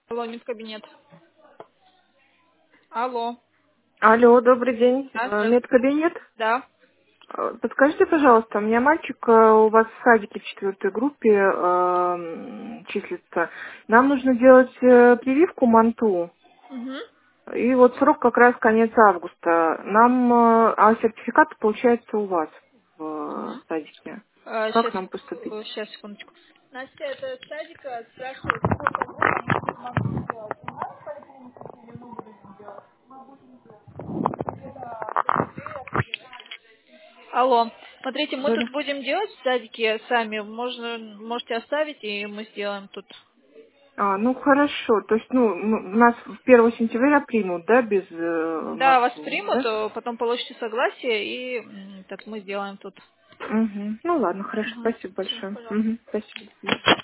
Алло, нет кабинет. Алло. Алло, добрый день. Да, здравствуйте. Медкабинет. Да. Подскажите, пожалуйста, у меня мальчик у вас в садике в 4 группе числится. Нам нужно делать прививку МАНТУ. Угу. И вот срок как раз конец августа. Нам, а сертификат получается у вас в садике. Как Сейчас, нам поступить? сейчас, секундочку. Настя, это с садика спрашивает, сколько групп мы могу сделать. У нас в поликлинике или мы будем делать? Алло. Смотрите, мы Да-да. тут будем делать в садике сами. Можете оставить, и мы сделаем тут. Ну хорошо. То есть, нас 1 сентября примут, да, без Да, вас МАНТУ, примут, да? потом получите согласие, и так мы сделаем тут. Мгм. Ну ладно, хорошо, Угу. спасибо Все, большое. пожалуйста. Мгм. Спасибо. До свидания.